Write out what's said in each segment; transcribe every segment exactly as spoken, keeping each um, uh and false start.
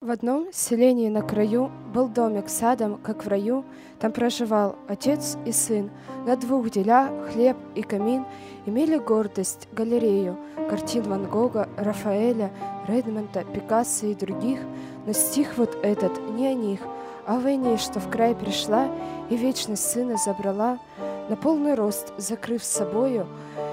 В одном селении на краю был домик с садом, как в раю. Там проживал отец и сын. На двух деля хлеб и камин имели гордость, галерею картин Ван Гога, Рафаэля, Редмонда, Пикассо и других. Но стих вот этот не о них, а о войне, что в край пришла и вечность сына забрала. На полный рост, закрыв с собою,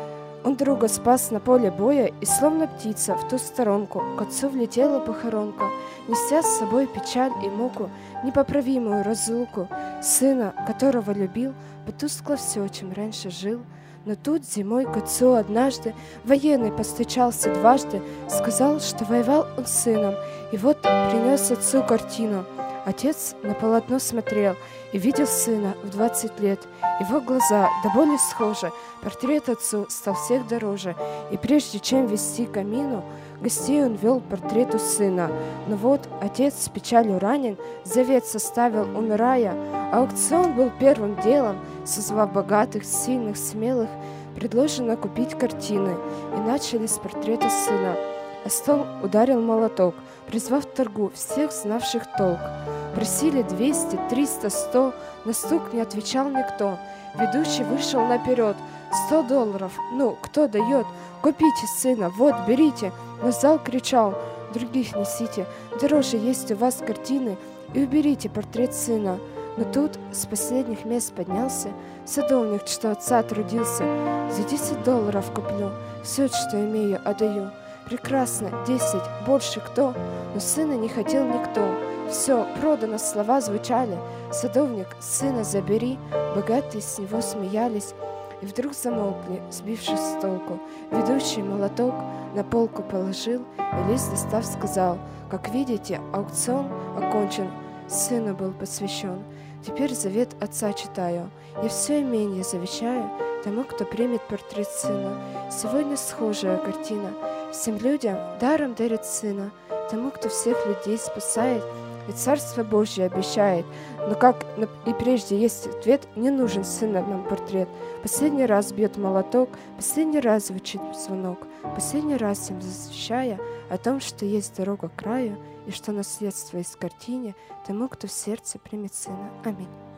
он друга спас на поле боя, и словно птица в ту сторонку к отцу влетела похоронка, неся с собой печаль и муку, непоправимую разлуку. Сына, которого любил, потускло все, чем раньше жил. Но тут зимой к отцу однажды военный постучался дважды, сказал, что воевал он с сыном, и вот принес отцу картину. Отец на полотно смотрел и видел сына в двадцать лет. Его глаза до боли схожи, портрет отцу стал всех дороже. И прежде чем вести к камину, гостей он вел портрету сына. Но вот отец с печалью ранен, завет составил, умирая. Аукцион был первым делом, созвав богатых, сильных, смелых, предложено купить картины. И начали с портрета сына. А стол ударил молоток, призвав к торгу всех знавших толк. Просили двести, триста, сто, на стук не отвечал никто. Ведущий вышел наперед. Сто долларов, ну, кто дает? Купите сына, вот, берите. Но зал кричал: других несите, дороже есть у вас картины, и уберите портрет сына. Но тут с последних мест поднялся садовник, что отца трудился. За десять долларов куплю, все, что имею, отдаю. Прекрасно, десять, больше кто? Но сына не хотел никто. Все, продано, слова звучали. Садовник, сына забери. Богатые с него смеялись. И вдруг замолкли, сбившись с толку. Ведущий молоток на полку положил, и лист достав сказал: как видите, аукцион окончен, сыну был посвящен. Теперь завет отца читаю. Я все имение завещаю тому, кто примет портрет сына. Сегодня схожая картина. Всем людям даром дарит сына, тому, кто всех людей спасает и Царство Божье обещает. Но как и прежде есть ответ, не нужен сына нам портрет. Последний раз бьет молоток, последний раз звучит звонок, последний раз им завещая о том, что есть дорога к краю, и что наследство есть в картине тому, кто в сердце примет сына. Аминь.